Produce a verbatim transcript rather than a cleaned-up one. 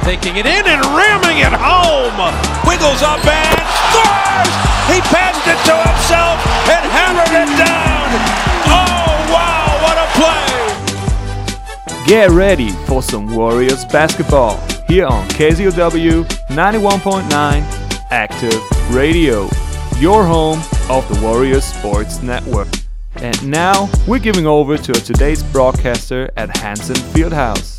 taking it in and ramming it home. Wiggles up and scores! He passed it to himself and hammered it down. Oh, wow, what a play! Get ready for some Warriors basketball here on K Z O W ninety-one point nine Active Radio, your home of the Warriors Sports Network. And now we're giving over to today's broadcaster at Hanson Fieldhouse.